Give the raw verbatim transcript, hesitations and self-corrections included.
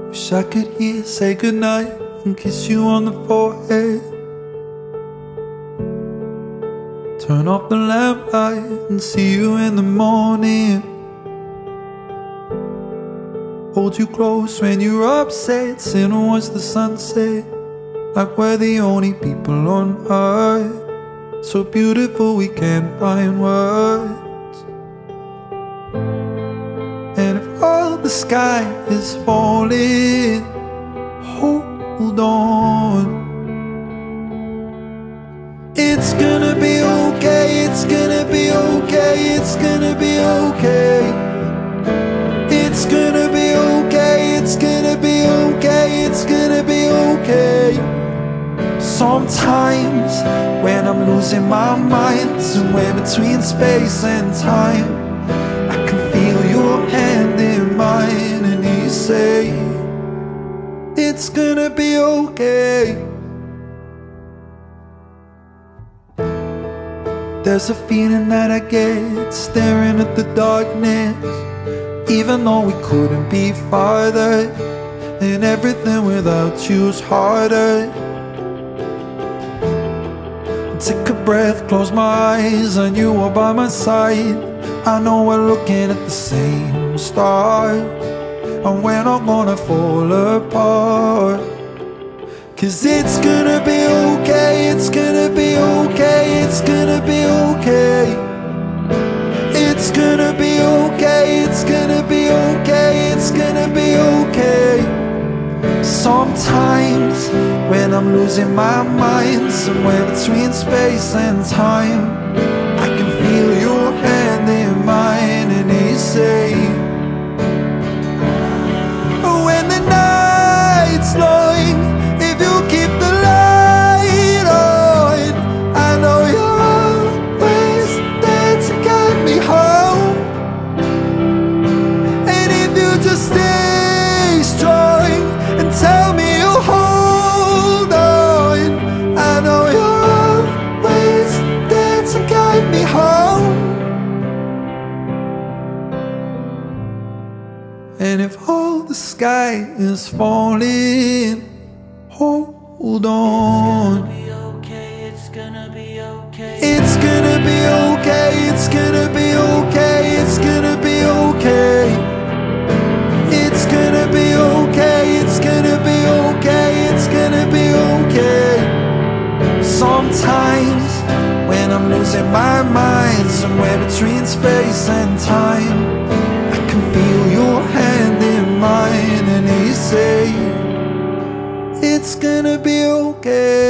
Wish I could hear, say goodnight and kiss you on the forehead. Turn off the lamplight and see you in the morning. Hold you close when you're upset, sit and watch the sunset, like we're the only people on earth. So beautiful we can't find words. And if all the sky is falling, hold on. It's gonna be okay, it's gonna be okay, it's gonna be okay. It's gonna be okay, it's gonna be okay, it's gonna be okay. Sometimes when I'm losing my mind, somewhere between space and time, I can feel your hand in mine and you say, it's gonna be okay. There's a feeling that I get staring at the darkness, even though we couldn't be farther, and everything without you is harder. Take a breath, close my eyes, and you are by my side. I know we're looking at the same stars, and we're not gonna fall apart. Cause it's gonna be okay, it's gonna be okay, it's gonna be okay. It's gonna be okay, it's gonna be okay, it's gonna be okay. Sometimes when I'm losing my mind, somewhere between space and time, I can feel your hand in mine and you say, when the night's long, if you keep the light on, I know you're always there to guide me home. And if you just stay strong and tell me you'll hold on, I know you're always there to guide me home. And if all the sky is falling, hold on. It's gonna be okay, It's gonna be okay, it's gonna be okay, it's gonna be okay. It's gonna be okay, it's gonna be okay, it's gonna be okay. Sometimes when I'm losing my mind, somewhere between space and time, I can feel your hand in mine and you say, it's gonna be okay.